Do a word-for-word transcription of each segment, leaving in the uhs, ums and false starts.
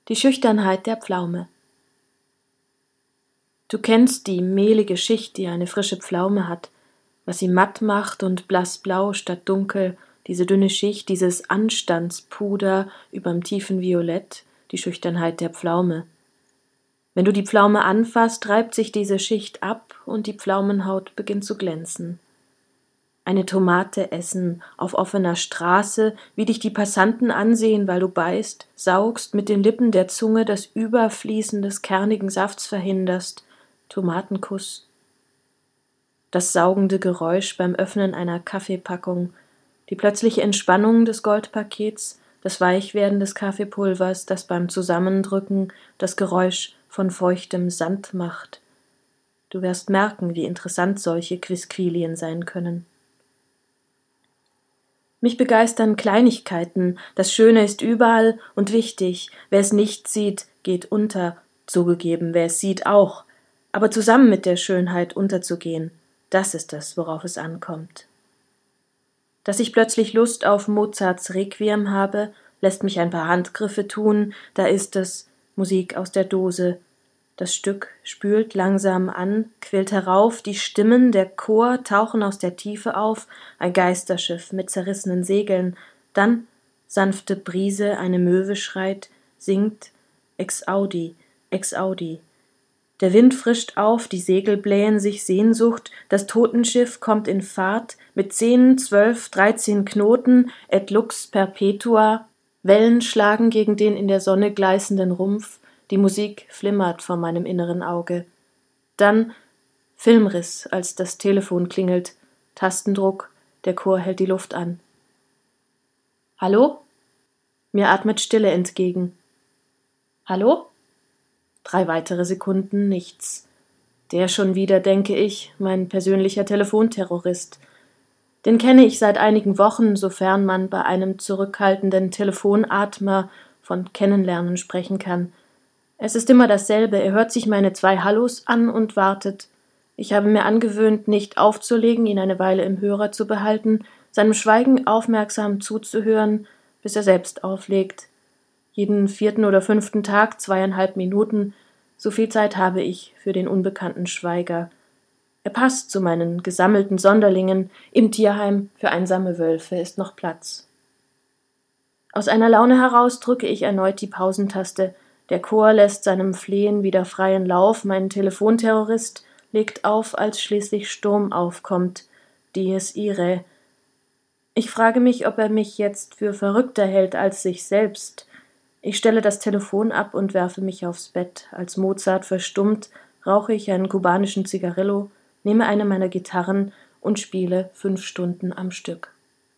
Die Schüchternheit der Pflaume. Du kennst die mehlige Schicht, die eine frische Pflaume hat, was sie matt macht und blassblau statt dunkel, diese dünne Schicht, dieses Anstandspuder überm tiefen Violett, die Schüchternheit der Pflaume. Wenn du die Pflaume anfasst, reibt sich diese Schicht ab und die Pflaumenhaut beginnt zu glänzen. Eine Tomate essen, auf offener Straße, wie dich die Passanten ansehen, weil du beißt, saugst, mit den Lippen der Zunge das Überfließen des kernigen Safts verhinderst. Tomatenkuss. Das saugende Geräusch beim Öffnen einer Kaffeepackung, die plötzliche Entspannung des Goldpakets, das Weichwerden des Kaffeepulvers, das beim Zusammendrücken das Geräusch von feuchtem Sand macht. Du wirst merken, wie interessant solche Quisquilien sein können. Mich begeistern Kleinigkeiten, das Schöne ist überall und wichtig, wer es nicht sieht, geht unter, zugegeben, wer es sieht auch, aber zusammen mit der Schönheit unterzugehen, das ist es, worauf es ankommt. Dass ich plötzlich Lust auf Mozarts Requiem habe, lässt mich ein paar Handgriffe tun, da ist es, Musik aus der Dose. Das Stück spült langsam an, quillt herauf, die Stimmen, der Chor tauchen aus der Tiefe auf, ein Geisterschiff mit zerrissenen Segeln, dann sanfte Brise, eine Möwe schreit, singt Exaudi, Exaudi. Der Wind frischt auf, die Segel blähen sich Sehnsucht, das Totenschiff kommt in Fahrt, mit zehn, zwölf, dreizehn Knoten, et lux perpetua, Wellen schlagen gegen den in der Sonne gleißenden Rumpf, die Musik flimmert vor meinem inneren Auge. Dann Filmriss, als das Telefon klingelt, Tastendruck, der Chor hält die Luft an. Hallo? Mir atmet Stille entgegen. Hallo? Drei weitere Sekunden, nichts. Der schon wieder, denke ich, mein persönlicher Telefonterrorist. Den kenne ich seit einigen Wochen, sofern man bei einem zurückhaltenden Telefonatmer von Kennenlernen sprechen kann. Es ist immer dasselbe, er hört sich meine zwei Hallos an und wartet. Ich habe mir angewöhnt, nicht aufzulegen, ihn eine Weile im Hörer zu behalten, seinem Schweigen aufmerksam zuzuhören, bis er selbst auflegt. Jeden vierten oder fünften Tag zweieinhalb Minuten, so viel Zeit habe ich für den unbekannten Schweiger. Er passt zu meinen gesammelten Sonderlingen, im Tierheim für einsame Wölfe ist noch Platz. Aus einer Laune heraus drücke ich erneut die Pausentaste. Der Chor lässt seinem Flehen wieder freien Lauf, mein Telefonterrorist legt auf, als schließlich Sturm aufkommt. Dies irae. Ich frage mich, ob er mich jetzt für verrückter hält als sich selbst. Ich stelle das Telefon ab und werfe mich aufs Bett. Als Mozart verstummt, rauche ich einen kubanischen Zigarillo, nehme eine meiner Gitarren und spiele fünf Stunden am Stück.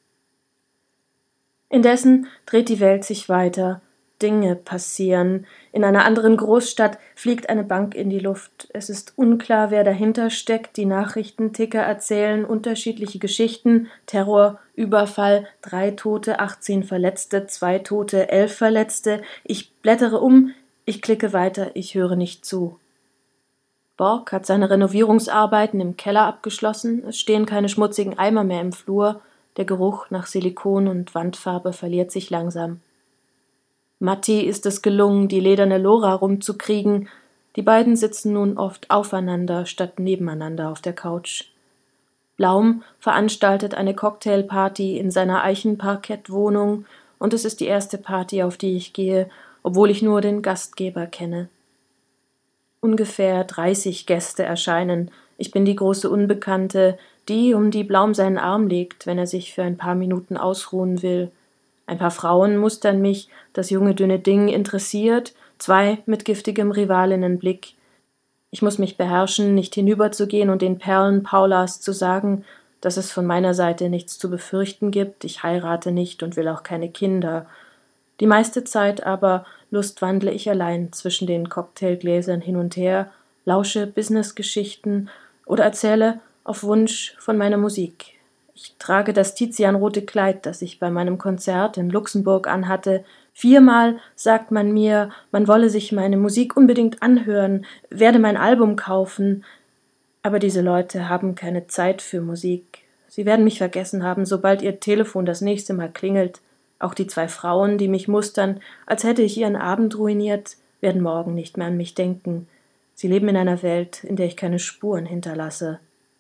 Indessen dreht die Welt sich weiter. Dinge passieren. In einer anderen Großstadt fliegt eine Bank in die Luft. Es ist unklar, wer dahinter steckt. Die Nachrichtenticker erzählen unterschiedliche Geschichten. Terror, Überfall, drei Tote, achtzehn Verletzte, zwei Tote, elf Verletzte. Ich blättere um, ich klicke weiter, ich höre nicht zu. Borg hat seine Renovierungsarbeiten im Keller abgeschlossen. Es stehen keine schmutzigen Eimer mehr im Flur. Der Geruch nach Silikon und Wandfarbe verliert sich langsam. Matti ist es gelungen, die lederne Lora rumzukriegen. Die beiden sitzen nun oft aufeinander statt nebeneinander auf der Couch. Blaum veranstaltet eine Cocktailparty in seiner Eichenparkettwohnung und es ist die erste Party, auf die ich gehe, obwohl ich nur den Gastgeber kenne. Ungefähr dreißig Gäste erscheinen. Ich bin die große Unbekannte, die, um die Blaum seinen Arm legt, wenn er sich für ein paar Minuten ausruhen will. Ein paar Frauen mustern mich, das junge, dünne Ding interessiert, zwei mit giftigem Rivalinnenblick. Ich muss mich beherrschen, nicht hinüberzugehen und den Perlen Paulas zu sagen, dass es von meiner Seite nichts zu befürchten gibt, ich heirate nicht und will auch keine Kinder. Die meiste Zeit aber lustwandle ich allein zwischen den Cocktailgläsern hin und her, lausche Businessgeschichten oder erzähle auf Wunsch von meiner Musik. Ich trage das tizianrote Kleid, das ich bei meinem Konzert in Luxemburg anhatte. Viermal sagt man mir, man wolle sich meine Musik unbedingt anhören, werde mein Album kaufen. Aber diese Leute haben keine Zeit für Musik. Sie werden mich vergessen haben, sobald ihr Telefon das nächste Mal klingelt. Auch die zwei Frauen, die mich mustern, als hätte ich ihren Abend ruiniert, werden morgen nicht mehr an mich denken. Sie leben in einer Welt, in der ich keine Spuren hinterlasse.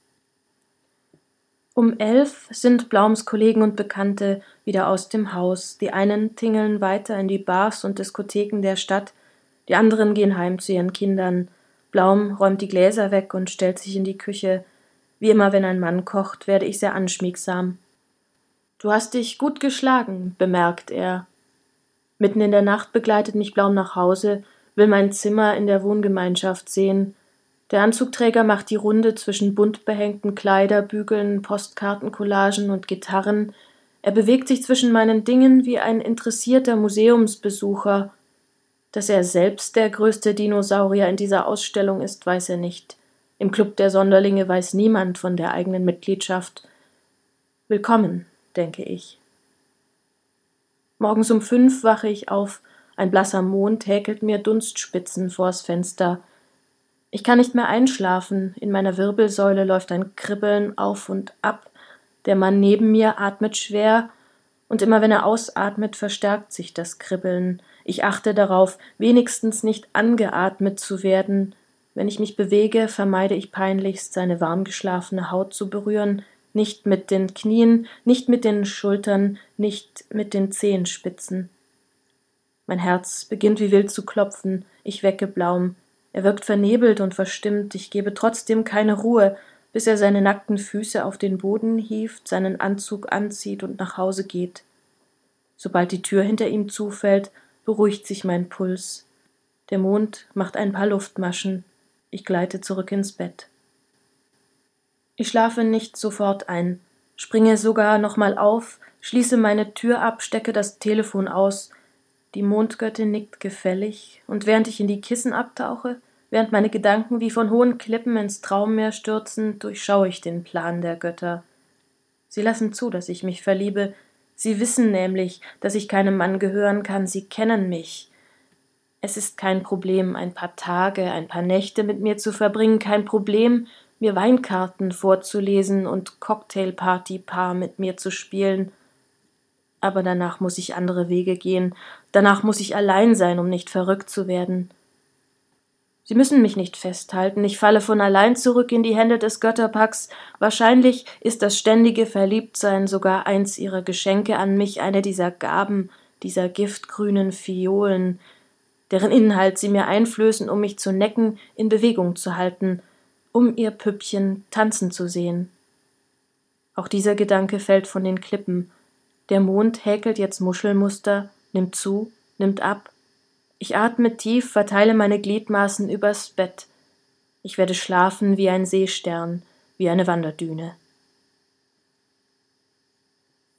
Um elf sind Blaums Kollegen und Bekannte wieder aus dem Haus. Die einen tingeln weiter in die Bars und Diskotheken der Stadt, die anderen gehen heim zu ihren Kindern. Blaum räumt die Gläser weg und stellt sich in die Küche. Wie immer, wenn ein Mann kocht, werde ich sehr anschmiegsam. »Du hast dich gut geschlagen«, bemerkt er. Mitten in der Nacht begleitet mich Blaum nach Hause, will mein Zimmer in der Wohngemeinschaft sehen. Der Anzugträger macht die Runde zwischen bunt behängten Kleiderbügeln, Postkartencollagen und Gitarren. Er bewegt sich zwischen meinen Dingen wie ein interessierter Museumsbesucher. Dass er selbst der größte Dinosaurier in dieser Ausstellung ist, weiß er nicht. Im Club der Sonderlinge weiß niemand von der eigenen Mitgliedschaft. Willkommen, denke ich. Morgens um fünf wache ich auf. Ein blasser Mond häkelt mir Dunstspitzen vors Fenster. Ich kann nicht mehr einschlafen. In meiner Wirbelsäule läuft ein Kribbeln auf und ab. Der Mann neben mir atmet schwer, und immer wenn er ausatmet, verstärkt sich das Kribbeln. Ich achte darauf, wenigstens nicht angeatmet zu werden. Wenn ich mich bewege, vermeide ich peinlichst, seine warm geschlafene Haut zu berühren, nicht mit den Knien, nicht mit den Schultern, nicht mit den Zehenspitzen. Mein Herz beginnt wie wild zu klopfen. Ich wecke Blaum. Er wirkt vernebelt und verstimmt. Ich gebe trotzdem keine Ruhe, bis er seine nackten Füße auf den Boden hieft, seinen Anzug anzieht und nach Hause geht. Sobald die Tür hinter ihm zufällt, beruhigt sich mein Puls. Der Mond macht ein paar Luftmaschen. Ich gleite zurück ins Bett. Ich schlafe nicht sofort ein, springe sogar nochmal auf, schließe meine Tür ab, stecke das Telefon aus. Die Mondgöttin nickt gefällig, und während ich in die Kissen abtauche, während meine Gedanken wie von hohen Klippen ins Traummeer stürzen, durchschaue ich den Plan der Götter. Sie lassen zu, dass ich mich verliebe. Sie wissen nämlich, dass ich keinem Mann gehören kann. Sie kennen mich. Es ist kein Problem, ein paar Tage, ein paar Nächte mit mir zu verbringen, kein Problem, mir Weinkarten vorzulesen und Cocktailparty-Paar mit mir zu spielen. Aber danach muss ich andere Wege gehen, danach muss ich allein sein, um nicht verrückt zu werden. Sie müssen mich nicht festhalten, ich falle von allein zurück in die Hände des Götterpacks. Wahrscheinlich ist das ständige Verliebtsein sogar eins ihrer Geschenke an mich, eine dieser Gaben, dieser giftgrünen Phiolen, deren Inhalt sie mir einflößen, um mich zu necken, in Bewegung zu halten, um ihr Püppchen tanzen zu sehen. Auch dieser Gedanke fällt von den Klippen. Der Mond häkelt jetzt Muschelmuster, nimmt zu, nimmt ab. Ich atme tief, verteile meine Gliedmaßen übers Bett. Ich werde schlafen wie ein Seestern, wie eine Wanderdüne.